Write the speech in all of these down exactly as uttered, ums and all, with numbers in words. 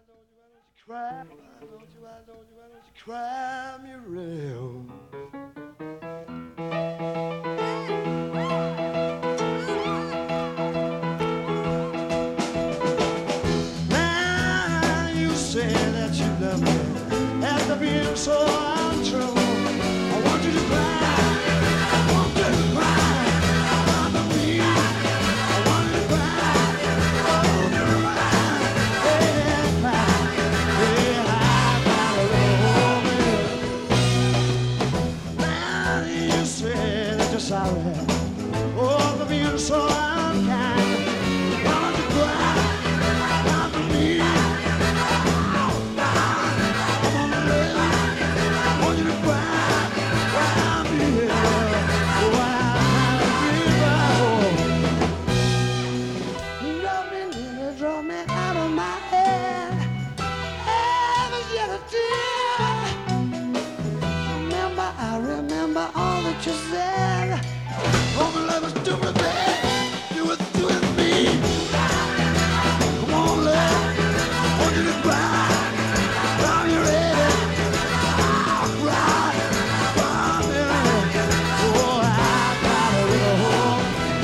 Cry, why don't you, why don't you, why don't you cry me real? Now you say that you love me after being so untrue. I want you to cry, I want you to cry, I want me, I want you to cry, I want you to cry, yeah, cry, yeah, I gotta love me. Now you say that you're sorry, oh, for being so unkind. Why don't you cry, cry for me? I want you to cry, cry for me. Oh, I you love me, nearly drove me out of my head. Ever shed a tear. Remember, I remember all that you said. Oh, my love is stupid, babe. You were doing me. Come on, love. I want you to cry. Cry me ready. Cry. Cry me ready. Oh, I gotta go.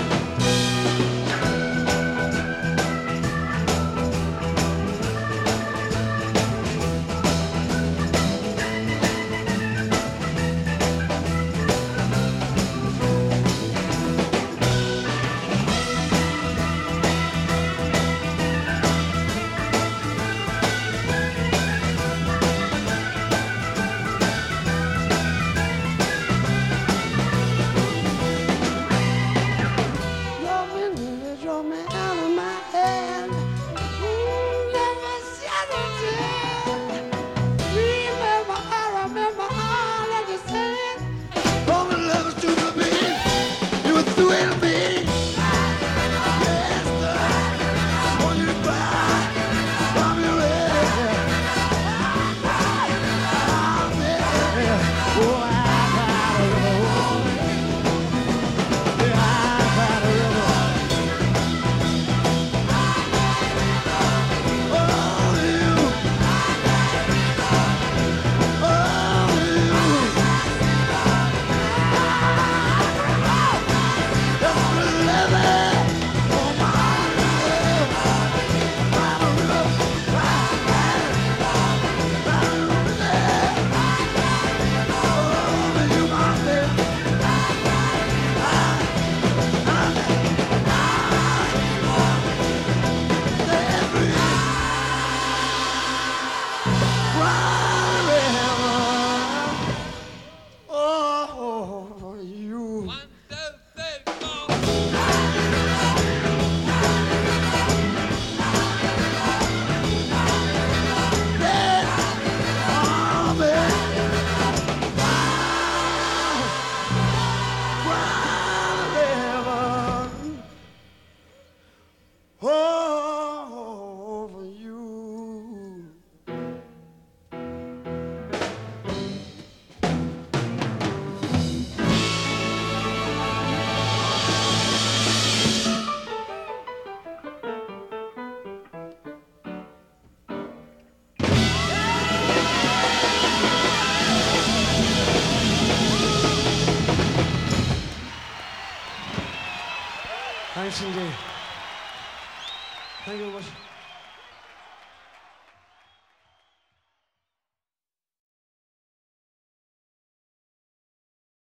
Drove me, nearly drove me out of my head. Mm, never shed a tear. Remember, I remember all that you said. Oh, my love is stupid, babe. You were doing me. Yes, sir. I want you to cry. Cry me ready. Cry me. Oh, I gotta go. Yeah, I gotta go. Oh, you. Oh, you. Just believe it. Oh, my love. My love. Oh, you, my baby. Every oh, you. One, two, three, four. Oh, baby. Oh, for you. Thanks, C J. Thank you very much.